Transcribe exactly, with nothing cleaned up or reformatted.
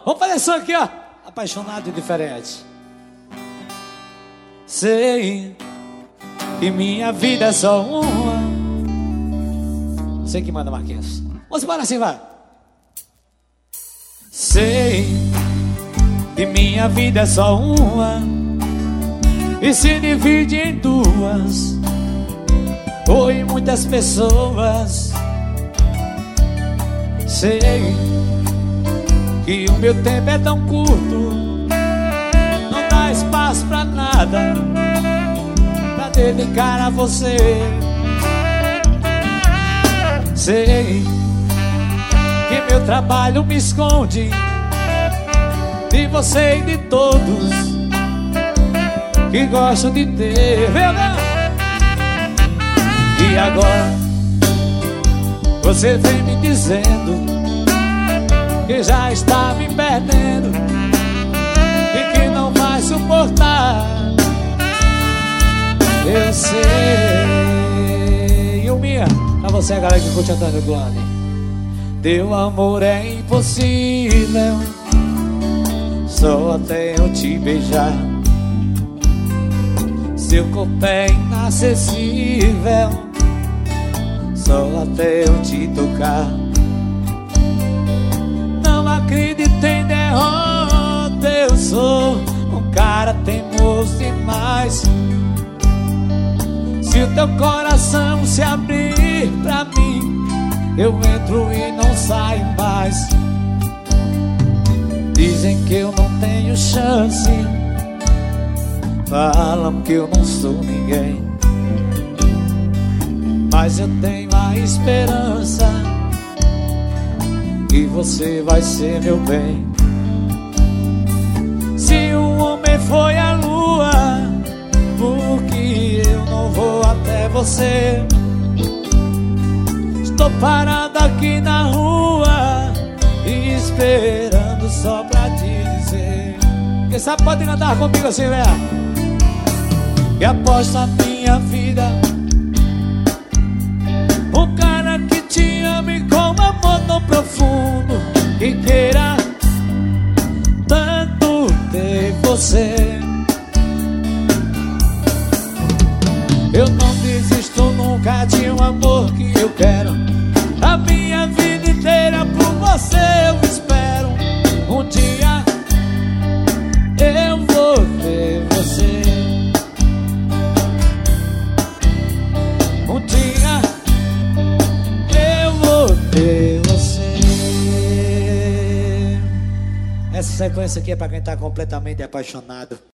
Vamos fazer isso aqui, ó. Apaixonado e diferente. Sei que minha vida é só uma. Sei que manda, Marquinhos. Vamos embora assim, vai. Sei que minha vida é só uma e se divide em duas ou em muitas pessoas. Sei que o meu tempo é tão curto, não dá espaço pra nada pra dedicar a você. Sei que meu trabalho me esconde de você e de todos que gosto de ter, meu Deus. E agora você vem me dizendo que já está me perdendo e que não vai suportar. Eu sei. E o minha, pra você, a galera que curte Antônio Glória. Teu amor é impossível só até eu te beijar. Seu corpo é inacessível só até eu te tocar. Não acredito em derrota, eu sou um cara teimoso demais. Se o teu coração se abrir pra mim, eu entro e não saio mais. Dizem que eu não tenho chance, falam que eu não sou ninguém, mas eu tenho a esperança que você vai ser meu bem. Se o homem foi à lua, por que eu não vou até você? Estou parado aqui na rua esperando só pra te dizer. Quem sabe pode cantar comigo assim, velho. E aposto a minha vida, um cara que te ame com amor tão profundo, que queira tanto ter você. Eu não desisto nunca de um amor que eu quero. A minha vida inteira por você eu espero. Um dia eu vou ter você. Um dia eu vou ter você. Essa sequência aqui é pra quem tá completamente apaixonado.